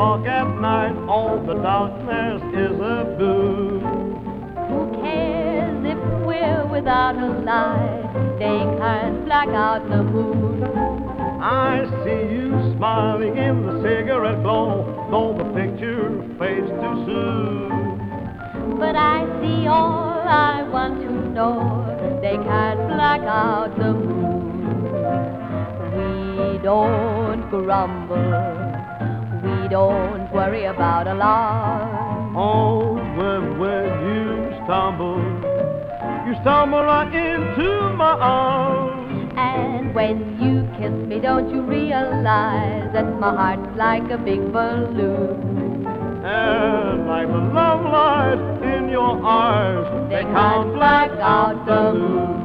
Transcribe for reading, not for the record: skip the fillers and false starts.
dark at night, all the darkness is a blue. Who cares if we're without a light? They can't black out the moon. I see you smiling in the cigarette glow, though the picture fades too soon. But I see all I want to know. They can't black out the moon. We don't grumble. We don't worry about a lot. Oh, when you stumble right into my arms. And when you kiss me, don't you realize that my heart's like a big balloon? And like the love light in your eyes, they can't black out the moon.